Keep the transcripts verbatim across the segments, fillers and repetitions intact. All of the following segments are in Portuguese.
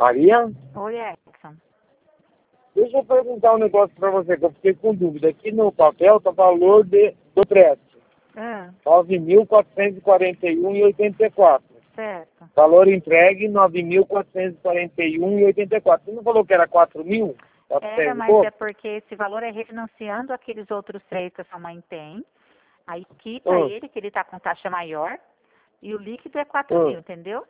Maria, Oi, Edson. deixa eu perguntar um negócio pra você, que eu fiquei com dúvida. Aqui no papel tá valor de, do prédio. Ah, nove mil quatrocentos e quarenta e um reais e oitenta e quatro centavos. certo. Valor entregue nove mil quatrocentos e quarenta e um reais e oitenta e quatro centavos. Você não falou que era quatro mil? Era, mas é porque esse valor é refinanciando aqueles outros três que a sua mãe tem. Aí quita Ah. ele, que ele tá com taxa maior. E o líquido é quatro Ah. mil, entendeu?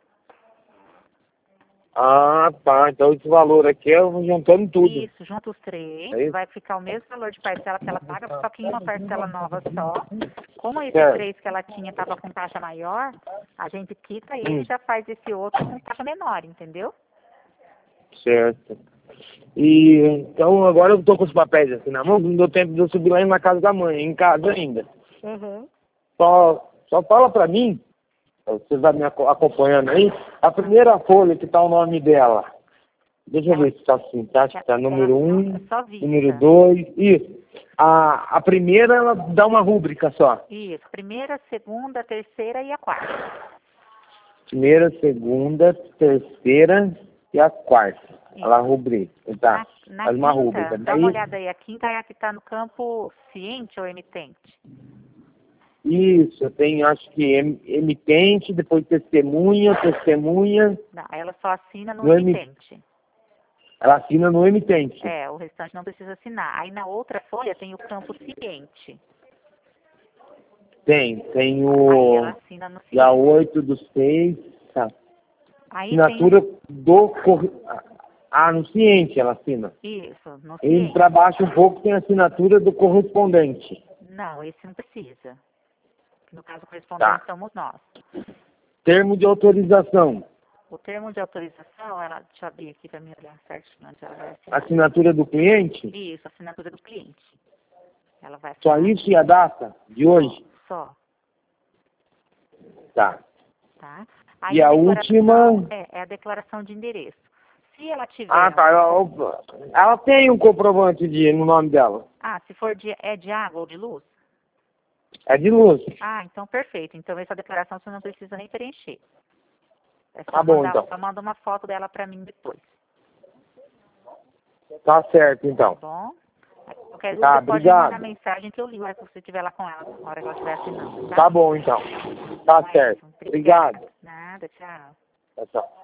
Ah, tá. Então esse valor aqui é juntando tudo. Isso, junta os três, É isso? vai ficar o mesmo valor de parcela que ela paga, só que em uma parcela nova só. Como esse Certo. três que ela tinha estava com taxa maior, a gente quita ele Hum. e já faz esse outro com taxa menor, entendeu? Certo. E então agora eu tô com os papéis assim na mão, não deu tempo de eu subir lá na casa da mãe, em casa ainda. Uhum. Só, só fala pra mim, você vai me aco- acompanhando aí, a primeira folha que tá o nome dela. Deixa eu Ela- ver se tá assim, tá? Acho que tá ela- número ela- um, é só vista. número dois, isso. A, a primeira ela dá uma rúbrica só. Isso, primeira, segunda, terceira e a quarta. Primeira, segunda, terceira e a quarta. Isso. Ela rubrica, tá? Na, na Faz uma quinta, rúbrica. dá uma Daí, olhada aí, a quinta é a que está no campo ciente ou emitente? isso, eu tenho acho que em- emitente, depois testemunha, testemunha, Não, ela só assina no no emi- emitente. ela assina no emitente. É, o restante não precisa assinar. Aí na outra folha tem o campo ciente. Tem, tem Aí o ela assina no dia ciente. oito do seis, tá. Aí Assinatura do corre... Ah, no ciente ela assina. tem isso, no E ciente. para baixo um pouco tem a assinatura do correspondente. Não, esse não precisa. No caso, o correspondente Tá. somos nós. Termo de autorização. O termo de autorização, ela, deixa eu abrir aqui para me olhar certinho onde ela vai assinar. Assinatura do cliente. Isso, assinatura do cliente. Ela vai Só assinar. isso e a data de hoje. Só, Tá. tá? E a última... É, é a declaração de endereço. Se ela tiver... Ah, tá. Ela, ela tem um comprovante de, no nome dela. Ah, se for de, é de água ou de luz? É de luz. Ah, então perfeito. Então essa declaração você não precisa nem preencher. É só Tá bom, mandar, então. só manda uma foto dela para mim depois, Tá certo, tá então. bom? Aí, qualquer Tá, dúvida pode me obrigado. mandar mensagem que eu ligo a hora que você estiver lá com ela, na hora que ela estiver assinando, tá? Tá bom, então. Tá Então é certo. isso. Obrigado. Nada, tchau. Tchau, tchau.